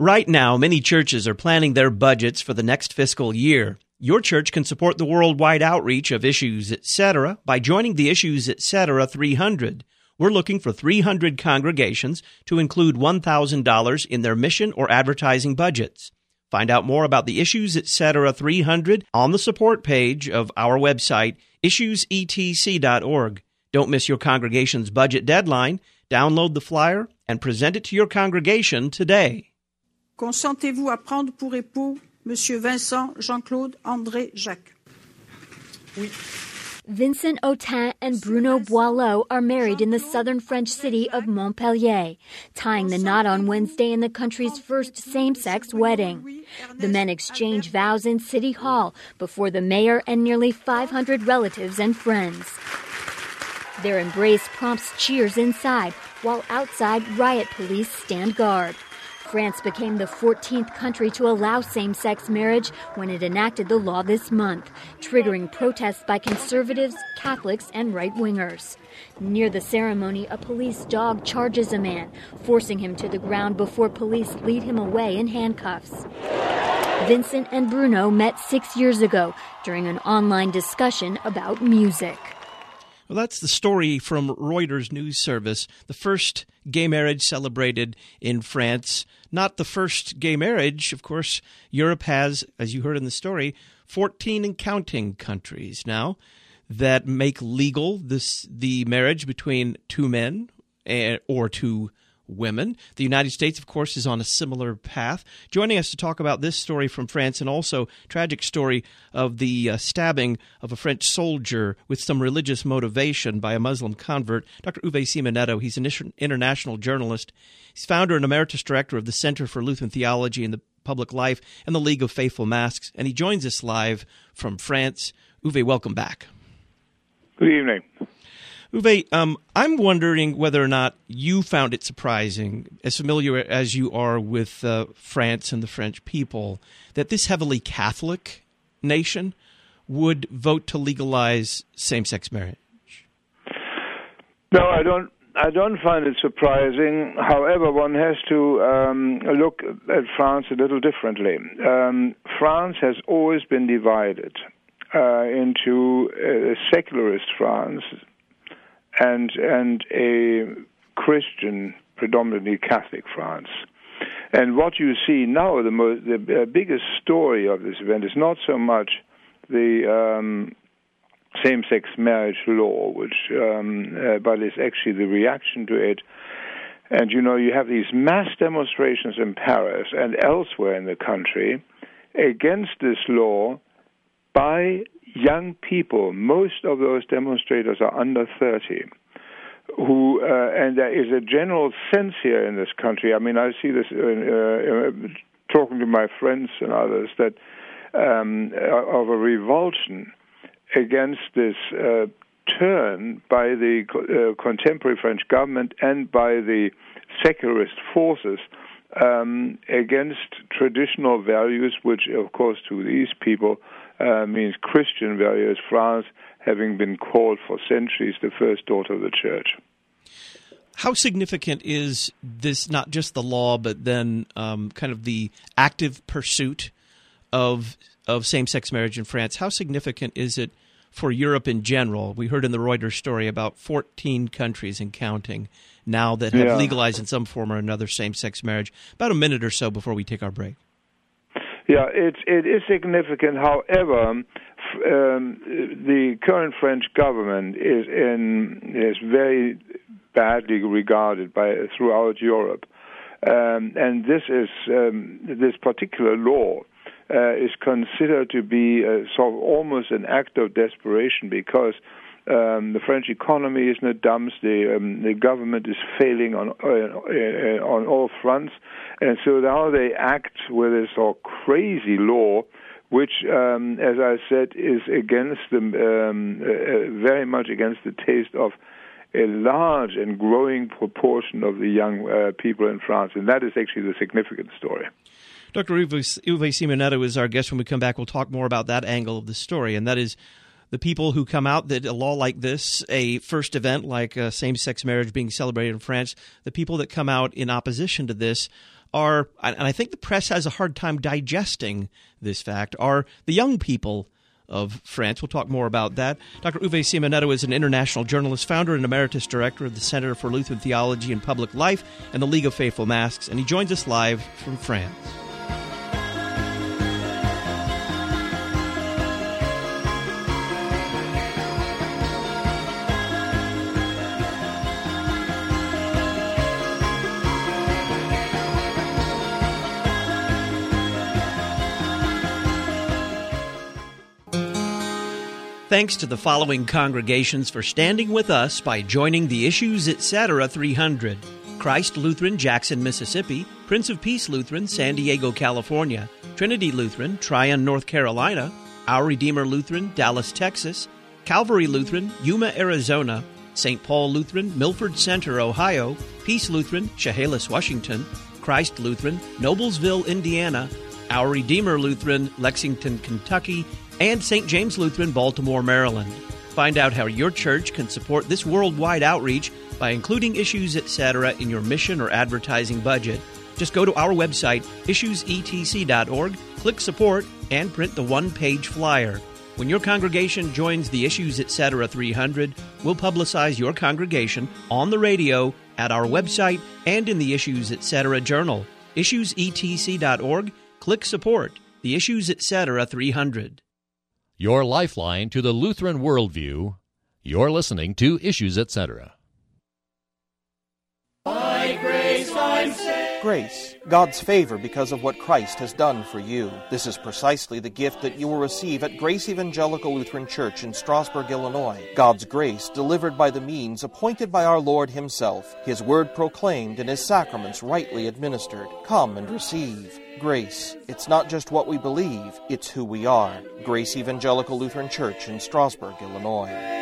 Right now, many churches are planning their budgets for the next fiscal year. Your church can support the worldwide outreach of Issues Etc. by joining the Issues Etc. 300. We're looking for 300 congregations to include $1,000 in their mission or advertising budgets. Find out more about the Issues Etc. 300 on the support page of our website, issuesetc.org. Don't miss your congregation's budget deadline. Download the flyer and present it to your congregation today. Consentez-vous à prendre pour époux Monsieur Vincent Jean-Claude André Jacques? Oui. Vincent Autain and Bruno Boileau are married in the southern French city of Montpellier, tying the knot on Wednesday in the country's first same-sex wedding. The men exchange vows in City Hall before the mayor and nearly 500 relatives and friends. Their embrace prompts cheers inside, while outside riot police stand guard. France became the 14th country to allow same-sex marriage when it enacted the law this month, triggering protests by conservatives, Catholics, and right-wingers. Near the ceremony, a police dog charges a man, forcing him to the ground before police lead him away in handcuffs. Vincent and Bruno met 6 years ago during an online discussion about music. Well, that's the story from Reuters news service. The first gay marriage celebrated in France. Not the first gay marriage. Of course, Europe has, as you heard in the story, 14 and counting countries now that make legal the marriage between two men or two women. The United States, of course, is on a similar path. Joining us to talk about this story from France and also tragic story of the stabbing of a French soldier with some religious motivation by a Muslim convert, Dr. Uwe Simonetto. He's an international journalist. He's founder and emeritus director of the Center for Lutheran Theology and the Public Life and the League of Faithful Masks, and he joins us live from France. Uwe, welcome back. Good evening. Uwe, I'm wondering whether or not you found it surprising, as familiar as you are with France and the French people, that this heavily Catholic nation would vote to legalize same-sex marriage. No, I don't find it surprising. However, one has to look at France a little differently. France has always been divided into a secularist France and a Christian, predominantly Catholic France. And what you see now, the biggest story of this event is not so much the same-sex marriage law, but it's actually the reaction to it. And, you have these mass demonstrations in Paris and elsewhere in the country against this law by young people. Most of those demonstrators are under 30, and there is a general sense here in this country. I mean, I see this talking to my friends and others, that of a revulsion against this turn by the contemporary French government and by the secularist forces against traditional values, which, of course, to these people means Christian values, France having been called for centuries the first daughter of the church. How significant is this, not just the law, but then kind of the active pursuit of same-sex marriage in France? How significant is it for Europe in general? We heard in the Reuters story about 14 countries and counting now that have legalized in some form or another same-sex marriage. About a minute or so before we take our break. Yeah, it is significant. However, the current French government is very badly regarded throughout Europe, and this particular law is considered to be sort of almost an act of desperation, because the French economy is in the dumps. The government is failing on all fronts, and so now they act with this sort of crazy law, which, as I said, is against very much against the taste of a large and growing proportion of the young people in France, and that is actually the significant story. Dr. Uwe Simonetto is our guest. When we come back, we'll talk more about that angle of the story, and that is the people who come out that a law like this, a first event like same-sex marriage being celebrated in France, the people that come out in opposition to this are, and I think the press has a hard time digesting this fact, are the young people of France. We'll talk more about that. Dr. Uwe Simonetto is an international journalist, founder and emeritus director of the Center for Lutheran Theology and Public Life and the League of Faithful Masks, and he joins us live from France. Thanks to the following congregations for standing with us by joining the Issues Etc. 300. Christ Lutheran, Jackson, Mississippi; Prince of Peace Lutheran, San Diego, California; Trinity Lutheran, Tryon, North Carolina; Our Redeemer Lutheran, Dallas, Texas; Calvary Lutheran, Yuma, Arizona; St. Paul Lutheran, Milford Center, Ohio; Peace Lutheran, Chehalis, Washington; Christ Lutheran, Noblesville, Indiana; Our Redeemer Lutheran, Lexington, Kentucky; and St. James Lutheran, Baltimore, Maryland. Find out how your church can support this worldwide outreach by including Issues Etc. in your mission or advertising budget. Just go to our website, issuesetc.org, click Support, and print the one-page flyer. When your congregation joins the Issues Etc. 300, we'll publicize your congregation on the radio, at our website, and in the Issues Etc. journal. issuesetc.org, click Support, the Issues Etc. 300. Your lifeline to the Lutheran worldview. You're listening to Issues Etc. By grace I'm saved. Grace, God's favor because of what Christ has done for you. This is precisely the gift that you will receive at Grace Evangelical Lutheran Church in Strasburg, Illinois. God's grace delivered by the means appointed by our Lord Himself, His word proclaimed and His sacraments rightly administered. Come and receive. Grace, it's not just what we believe, it's who we are. Grace Evangelical Lutheran Church in Strasburg, Illinois.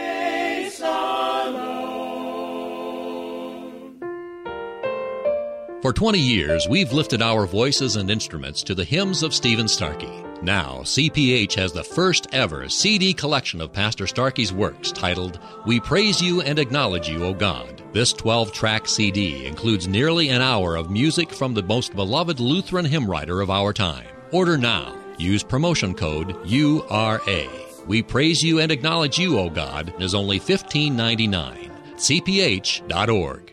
For 20 years, we've lifted our voices and instruments to the hymns of Stephen Starkey. Now, CPH has the first ever CD collection of Pastor Starkey's works titled, We Praise You and Acknowledge You, O God. This 12-track CD includes nearly an hour of music from the most beloved Lutheran hymn writer of our time. Order now. Use promotion code URA. We Praise You and Acknowledge You, O God is only $15.99. CPH.org.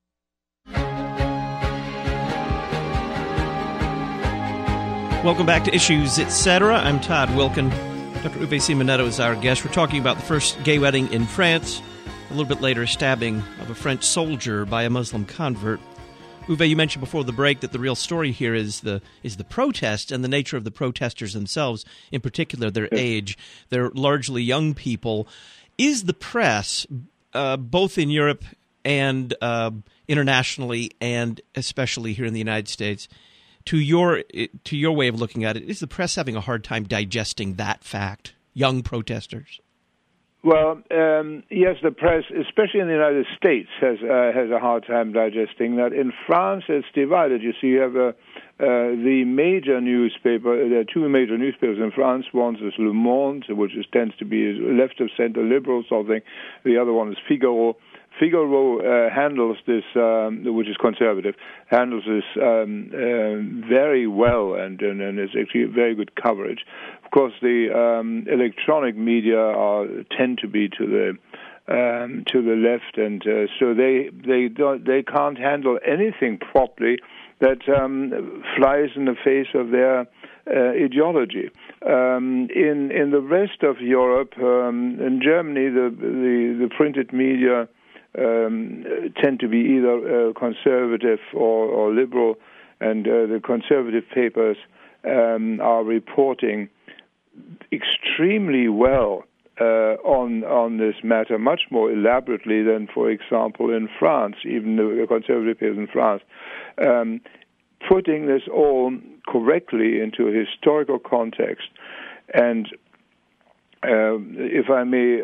Welcome back to Issues Etc. I'm Todd Wilkin. Dr. Uwe Simonetto is our guest. We're talking about the first gay wedding in France. A little bit later, a stabbing of a French soldier by a Muslim convert. Uwe, you mentioned before the break that the real story here is the protest and the nature of the protesters themselves, in particular their age. They're largely young people. Is the press, both in Europe and internationally, and especially here in the United States, to your way of looking at it, is the press having a hard time digesting that fact, young protesters? Well, yes, the press, especially in the United States, has a hard time digesting that. In France, it's divided. You see, you have the major newspaper. There are two major newspapers in France. One is Le Monde, which tends to be left-of-center liberal something. The other one is Figaro. Figaro handles this, which is conservative, handles this very well, and it's actually very good coverage. Of course, the electronic media tend to be to the left, and so they can't handle anything properly that flies in the face of their ideology. In the rest of Europe, in Germany, the printed media tend to be either conservative or liberal, and the conservative papers are reporting extremely well on this matter, much more elaborately than, for example, in France, even the conservative papers in France, putting this all correctly into a historical context. And if I may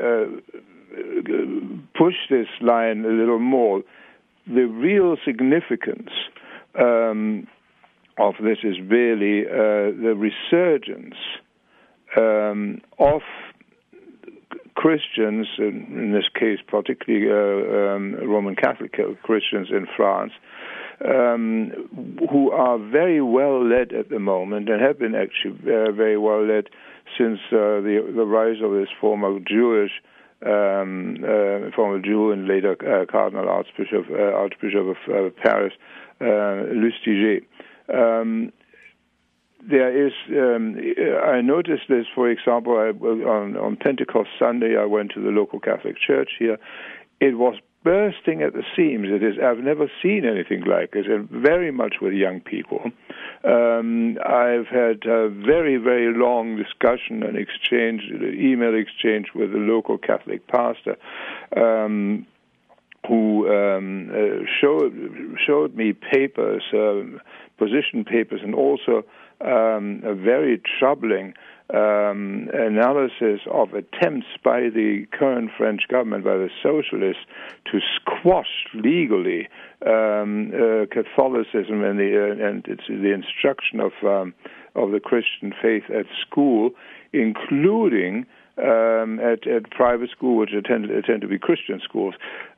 push this line a little more, the real significance of this is really the resurgence of Christians, in this case particularly Roman Catholic Christians in France, who are very well led at the moment and have been actually very well led since the rise of this former Jew and later Cardinal Archbishop of Paris, Lustiger. There is, I noticed this, for example, on Pentecost Sunday, I went to the local Catholic church here. It was bursting at the seams. I've never seen anything like it, and very much with young people. I've had a very, very long discussion and email exchange with the local Catholic pastor, who showed me papers, position papers, and also a very troubling analysis of attempts by the current French government, by the socialists, to squash legally Catholicism and the instruction of the Christian faith at school, including at private school, which tend to be Christian schools.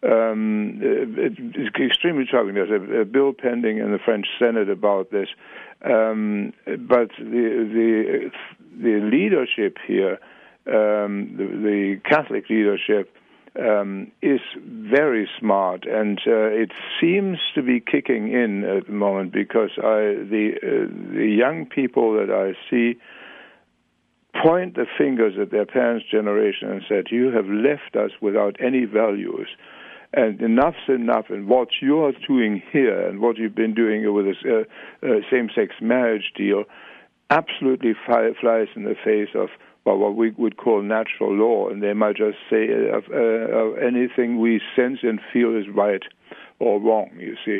It's extremely troubling. There's a bill pending in the French Senate about this, but the leadership here, the Catholic leadership, is very smart, and it seems to be kicking in at the moment, because the young people that I see point the fingers at their parents' generation and said, "You have left us without any values, and enough's enough, and what you're doing here and what you've been doing with this same-sex marriage deal absolutely flies in the face of what we would call natural law," and they might just say anything we sense and feel is right or wrong, you see.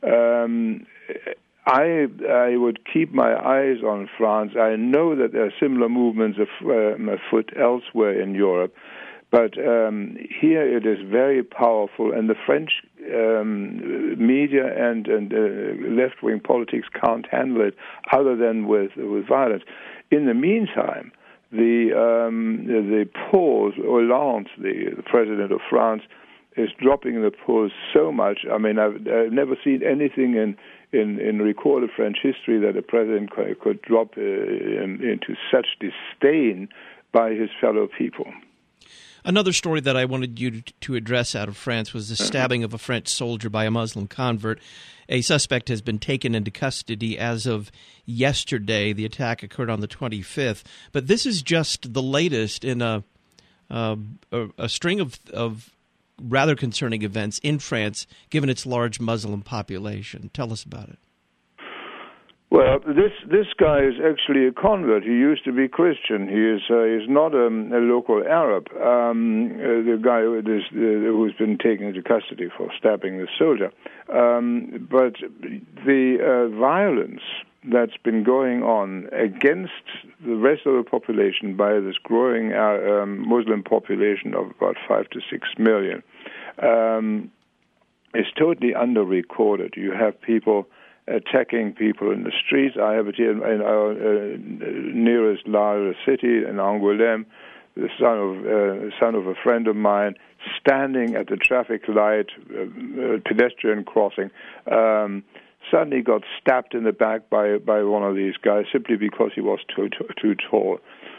I would keep my eyes on France. I know that there are similar movements afoot elsewhere in Europe, but here it is very powerful, and the French media and left-wing politics can't handle it other than with violence. In the meantime, the polls, Hollande, the president of France, is dropping the polls so much. I mean, I've never seen anything in recorded French history that a president could drop into such disdain by his fellow people. Another story that I wanted you to address out of France was the stabbing of a French soldier by a Muslim convert. A suspect has been taken into custody as of yesterday. The attack occurred on the 25th. But this is just the latest in a string of rather concerning events in France, given its large Muslim population. Tell us about it. Well, this guy is actually a convert. He used to be Christian. He is not a local Arab. The guy who's been taken into custody for stabbing the soldier. But the violence that's been going on against the rest of the population by this growing Muslim population of about 5 to 6 million is totally underrecorded. You have people attacking people in the streets. I have it here in our nearest larger city, in Angoulême. The son of a friend of mine, standing at the traffic light, pedestrian crossing, suddenly got stabbed in the back by one of these guys simply because he was too tall.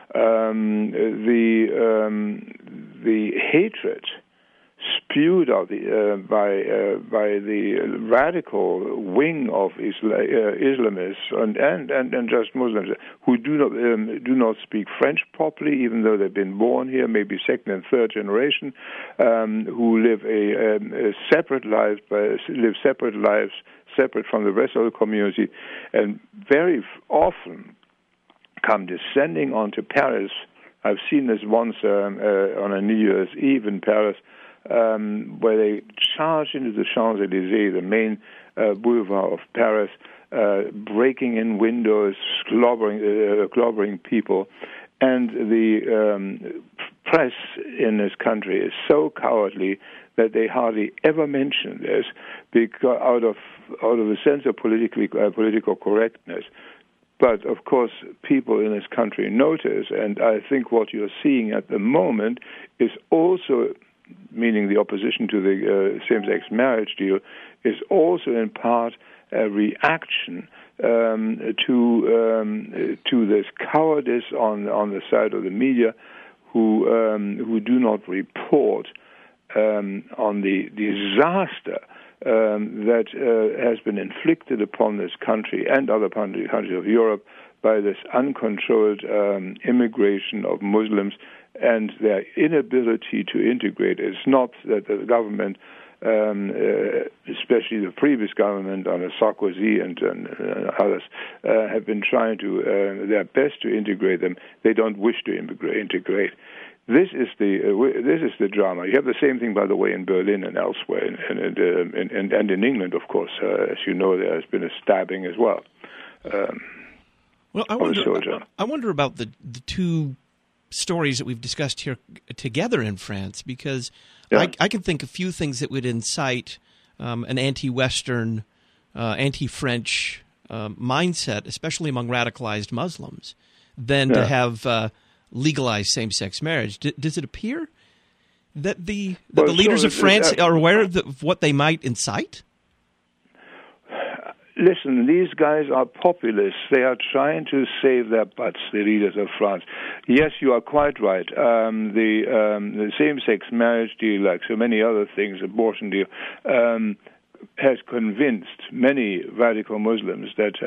The hatred spewed out by the radical wing of Islamists and just Muslims who do not speak French properly, even though they've been born here, maybe second and third generation, who live separate lives separate from the rest of the community, and very often come descending onto Paris. I've seen this once on a New Year's Eve in Paris, where they charge into the Champs-Élysées, the main boulevard of Paris, breaking in windows, clobbering people. And the press in this country is so cowardly that they hardly ever mention this, because out of a sense of political correctness. But, of course, people in this country notice, and I think what you're seeing at the moment is also, meaning the opposition to the same-sex marriage deal, is also in part a reaction to this cowardice on the side of the media, who do not report on the disaster that has been inflicted upon this country and other countries of Europe by this uncontrolled immigration of Muslims and their inability to integrate. It's not that the government, especially the previous government under Sarkozy and others, have been trying to their best to integrate them. They don't wish to integrate. This is the drama. You have the same thing, by the way, in Berlin and elsewhere, and in England, of course. As you know, there has been a stabbing as well. Well, I wonder about the two stories that we've discussed here together in France, because I can think a few things that would incite an anti-Western, anti-French mindset, especially among radicalized Muslims, than to have legalized same-sex marriage. Does it appear that the leaders of France are aware of what they might incite? Listen, these guys are populists. They are trying to save their butts, the leaders of France. Yes, you are quite right. The same-sex marriage deal, like so many other things, abortion deal, has convinced many radical Muslims that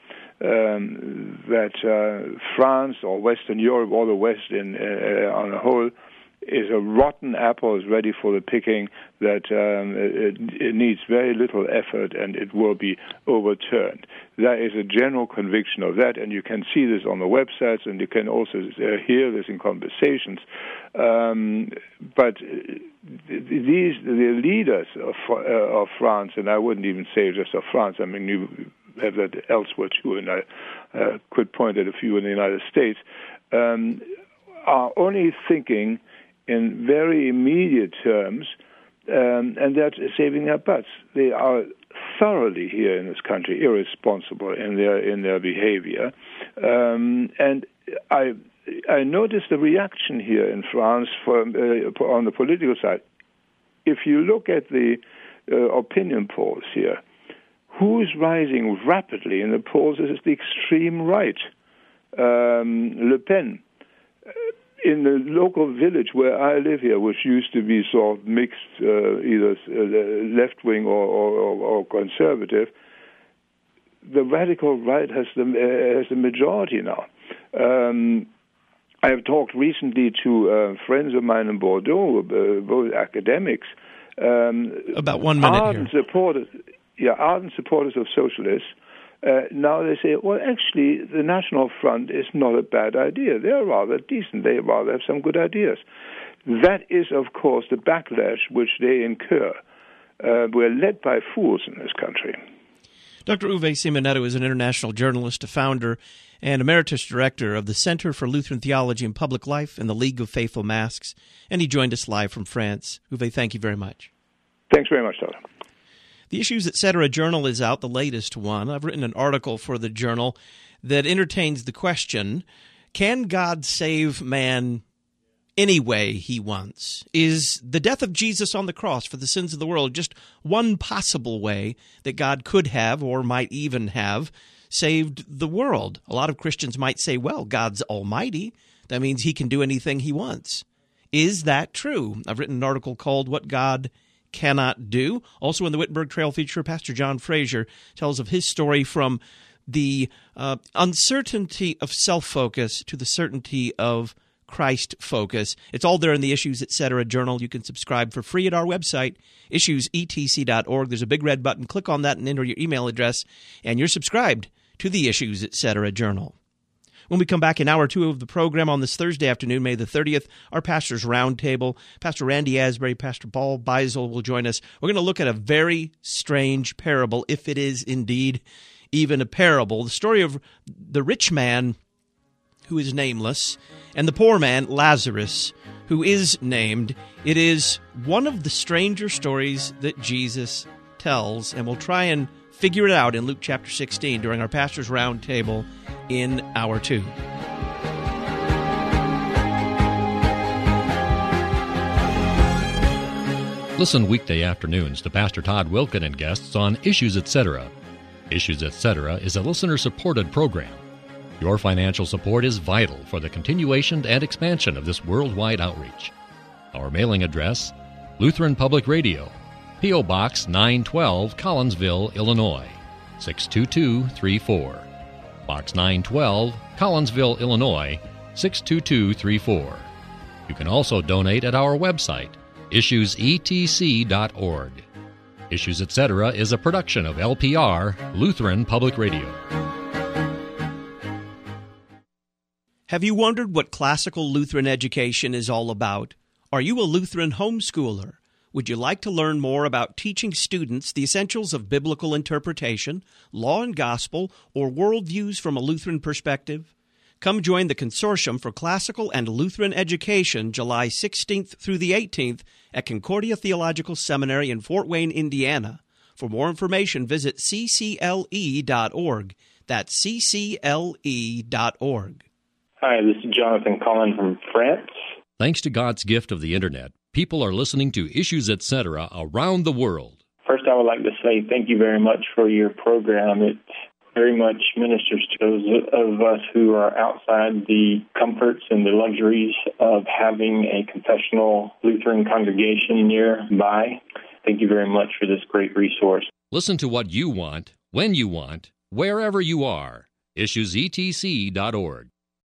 France or Western Europe or the West on a whole is a rotten apple, is ready for the picking, that it needs very little effort and it will be overturned. There is a general conviction of that, and you can see this on the websites, and you can also hear this in conversations. But the leaders of France, and I wouldn't even say just of France, I mean, you have that elsewhere too, and I could point at a few in the United States, are only thinking in very immediate terms, and that's saving their butts. They are thoroughly here in this country irresponsible in their behavior, and I noticed the reaction here in France on the political side. If you look at the opinion polls here, who's rising rapidly in the polls is the extreme right, Le Pen. In the local village where I live here, which used to be sort of mixed, either left-wing or conservative, the radical right has the majority now. I have talked recently to friends of mine in Bordeaux, both academics, about 1 minute ardent supporters of socialists. Now they say, well, actually, the National Front is not a bad idea. They're rather decent. They rather have some good ideas. That is, of course, the backlash which they incur. We're led by fools in this country. Dr. Uwe Simonetto is an international journalist, a founder and emeritus director of the Center for Lutheran Theology and Public Life and the League of Faithful Masks, and he joined us live from France. Uwe, thank you very much. Thanks very much, Tyler. The Issues Etc. journal is out, the latest one. I've written an article for the journal that entertains the question, can God save man any way he wants? Is the death of Jesus on the cross for the sins of the world just one possible way that God could have, or might even have, saved the world? A lot of Christians might say, well, God's almighty. That means he can do anything he wants. Is that true? I've written an article called What God Cannot Do. Also in the Wittenberg Trail feature, Pastor John Fraser tells of his story from the uncertainty of self-focus to the certainty of Christ focus. It's all there in the Issues Etc. journal. You can subscribe for free at our website, issuesetc.org. There's a big red button. Click on that and enter your email address, and you're subscribed to the Issues Etc. journal. When we come back in hour 2 of the program on this Thursday afternoon, May the 30th, our Pastor's Roundtable, Pastor Randy Asbury, Pastor Paul Beisel will join us. We're going to look at a very strange parable, if it is indeed even a parable, the story of the rich man who is nameless and the poor man, Lazarus, who is named. It is one of the stranger stories that Jesus tells, and we'll try and figure it out in Luke chapter 16 during our Pastor's Roundtable in hour 2. Listen weekday afternoons to Pastor Todd Wilken and guests on Issues Etc. Issues Etc. is a listener-supported program. Your financial support is vital for the continuation and expansion of this worldwide outreach. Our mailing address, Lutheran Public Radio, P.O. Box 912, Collinsville, Illinois, 62234. Box 912, Collinsville, Illinois, 62234. You can also donate at our website, issuesetc.org. Issues Etc. is a production of LPR, Lutheran Public Radio. Have you wondered what classical Lutheran education is all about? Are you a Lutheran homeschooler? Would you like to learn more about teaching students the essentials of biblical interpretation, law and gospel, or worldviews from a Lutheran perspective? Come join the Consortium for Classical and Lutheran Education July 16th through the 18th at Concordia Theological Seminary in Fort Wayne, Indiana. For more information, visit ccle.org. That's ccle.org. Hi, this is Jonathan Collin from France. Thanks to God's gift of the Internet, people are listening to Issues Etc. around the world. First, I would like to say thank you very much for your program. It very much ministers to those of us who are outside the comforts and the luxuries of having a confessional Lutheran congregation nearby. Thank you very much for this great resource. Listen to what you want, when you want, wherever you are. IssuesETC.org.